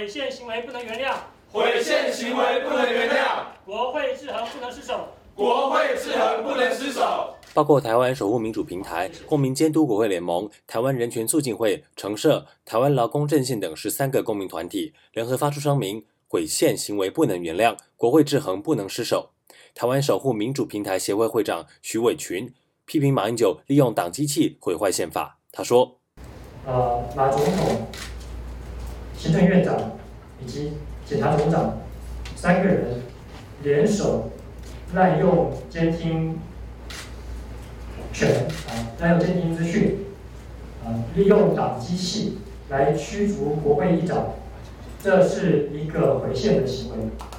毁宪行为不能原谅， 毁宪行为不能原谅， 国会制衡不能失守， 国会制衡不能失守。 包括台湾守护民主平台、公民监督国会联盟、台湾人权促进会、橙社、台湾劳工阵线等13个公民团体联合发出声明，毁宪行为不能原谅，国会制衡不能失守。台湾守护民主平台协会会长徐伟群批评马英九利用党机器毁坏宪法。他说： 马总统、行政院长以及检察总长3个人联手滥用监听权滥用监听资讯利用党机器来驱逐国会议长，这是一个违宪的行为。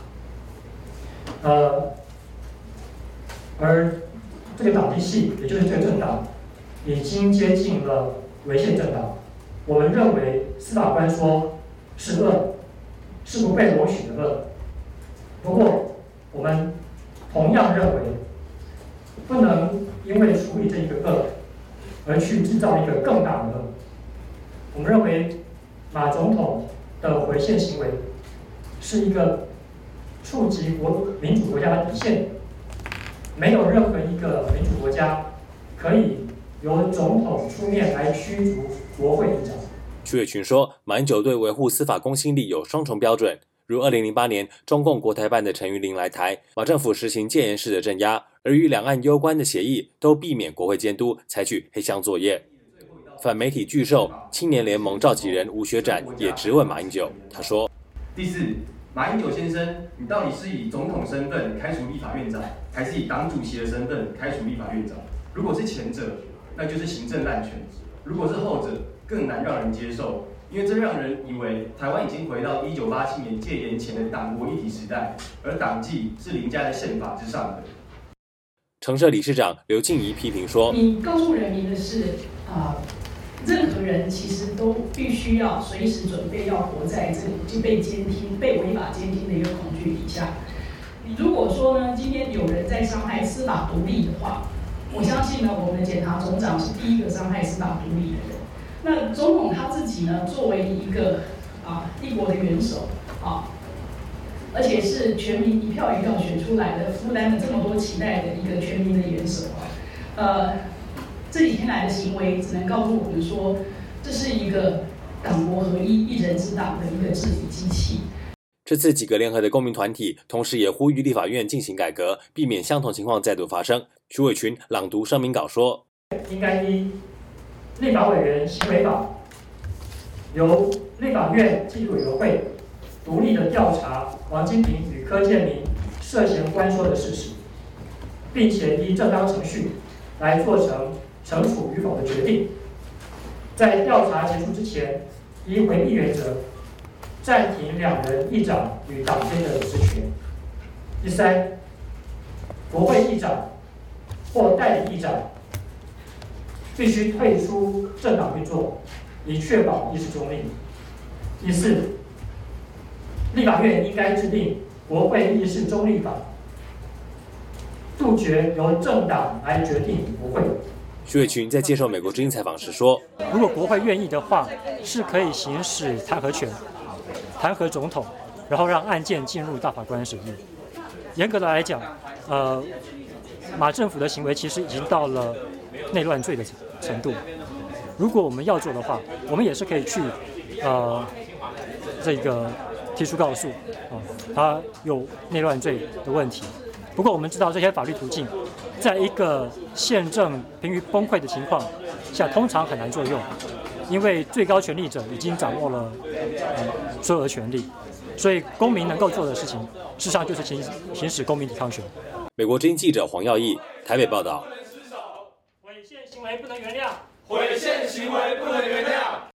而这个党机器，也就是这个政党，已经接近了违宪政党。我们认为司法官说是恶，是不被容许的恶。不过，我们同样认为，不能因为处理这一个恶，而去制造一个更大的恶。我们认为马总统的违宪行为是一个触及民主国家的底线。没有任何一个民主国家可以由总统出面来驱逐国会议长。 徐伟群说，马英九对维护司法公信力有双重标准，如2008年中共国台办的陈玉玲来台，马政府实行戒严式的镇压，而与两岸攸关的协议都避免国会监督，采取黑箱作业。反媒体巨兽青年联盟召集人吴学展也质问马英九，他说： 第四，马英九先生，你到底是以总统身份开除立法院长，还是以党主席的身份开除立法院长？如果是前者，那就是行政滥权；如果是后者，更难让人接受，因为这让人以为台湾已经回到1987年戒严前的党国一体时代，而党纪是凌驾在宪法之上的。 橙社理事长刘静怡批评说： 你告诉人民的是任何人其实都必须要随时准备要活在这个被监听、被违法监听的一个恐惧底下。如果说呢，今天有人在伤害司法独立的话，我相信呢，我们的检察总长是第一个伤害司法独立的人。那总统他自己呢，作为一个一国的元首而且是全民一票一票选出来的，负担了这么多期待的一个全民的元首这几天来的行为只能告诉我们说，这是一个党国合一、一人之党的一个治理机器。 这次几个联合的公民团体，同时也呼吁立法院进行改革，避免相同情况再度发生。徐伟群朗读声明稿说： 应该依立法委员行为法，由立法院纪律委员会独立的调查王金平与柯建铭涉嫌关说的事实，并且依正当程序来做成惩处与否的决定。在调查结束之前，依回避原则，暂停两人议长与党间的职权。第三，国会议长或代理议长必须退出政党运作，以确保议事中立。第四，立法院应该制定国会议事中立法，杜绝由政党来决定国会。 徐伟群在接受美国之音采访时说： 如果国会愿意的话，是可以行使弹劾权，弹劾总统，然后让案件进入大法官审议。严格的来讲，马政府的行为其实已经到了内乱罪的程度。如果我们要做的话，我们也是可以去这个提出告诉他有内乱罪的问题。不过我们知道这些法律途径，在一个宪政濒于崩溃的情况下，通常很难作用，因为最高权力者已经掌握了所有的权利，所以公民能够做的事情，事实上就是行使公民抵抗权。 美国之音记者黄耀义台北报道。 违宪行为不能原谅， 毁宪行为不能原谅。